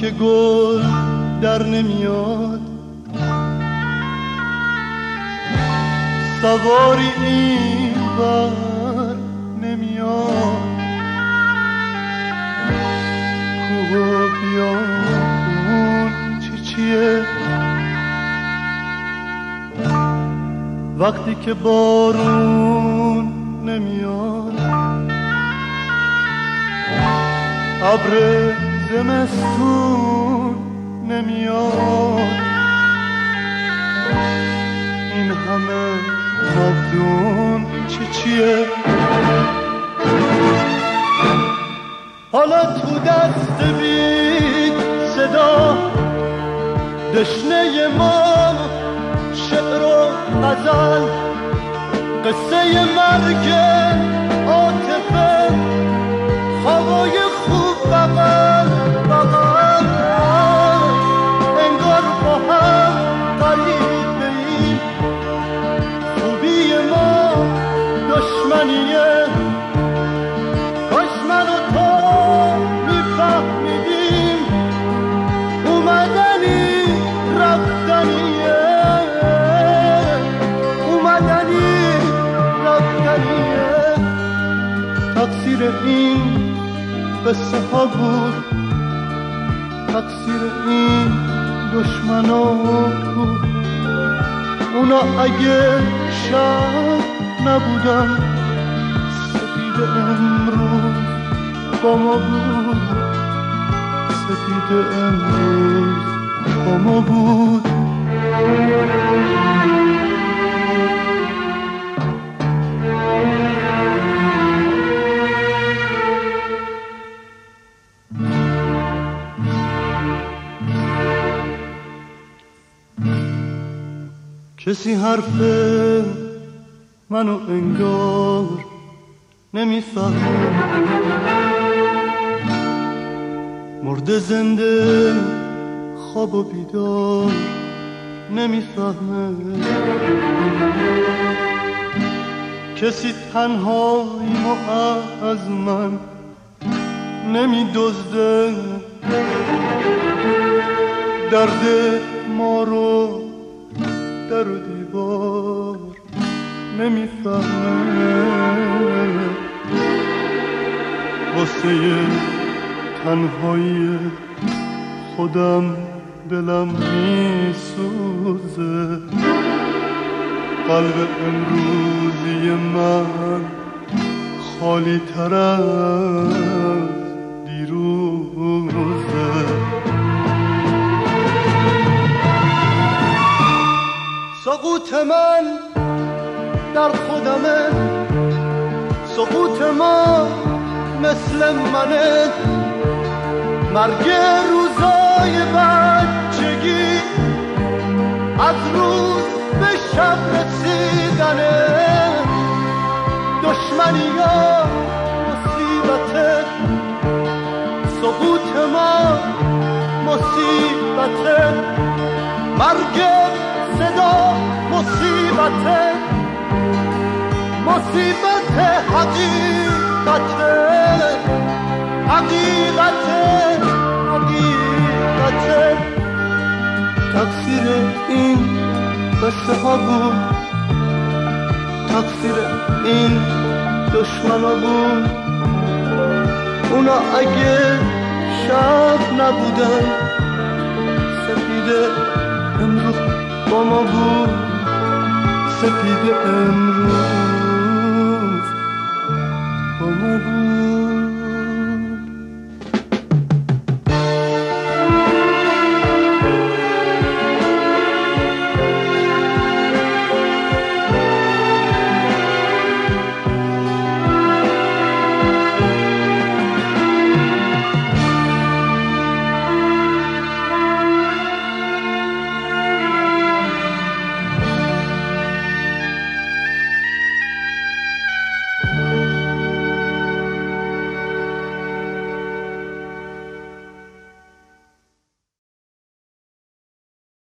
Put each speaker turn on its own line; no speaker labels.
که گل در نمیاد، سواری این بر نمیاد، کوه و بیابون چیه وقتی که بارون نمیاد، ابر زمستون نمیاد، این همه ناودون چیه حالا تو دست بی صدا دشنه ما شعر و غزل، قصه مرگ عاطفه، خوابای خوب بغل بغل، انگار با هم غریبه ایم، خوبی ما دشمنیه، کاش من و تو میفهمیدیم اومدنی رفتنیه، اومدنی رفتنیه. تقصیر این قصه ها بود، تقصیر این دشمنا بود، اونا اگه شب نبودن سپید امروز با ما بود، سپید امروز با ما بود. کسی حرف منو انگار نمیفهمه، مرده زنده خواب و بیدار نمیفهمه، کسی تنهاییمو از من نمیدزده، درد ما رو در و دیوار نمیفهمه، واسه تنهایی خودم دلم میسوزه، قلب امروزی من خالی تر از دیروزه. سقوط من در خودمه، سقوط ما مثل منه، مرگ روزای بچگی از روز به شب رسیدنه، دشمنی ها مصیبته، سقوط ما مصیبته، مرگ صدا مصیبته، مصیبت حقیقته، حقیقته، حقیقته. تقصیر این قصه ها بود، تقصیر این دشمنا بود، اونا اگه شب نبودن سپید امروز با ما بود، سپید امروز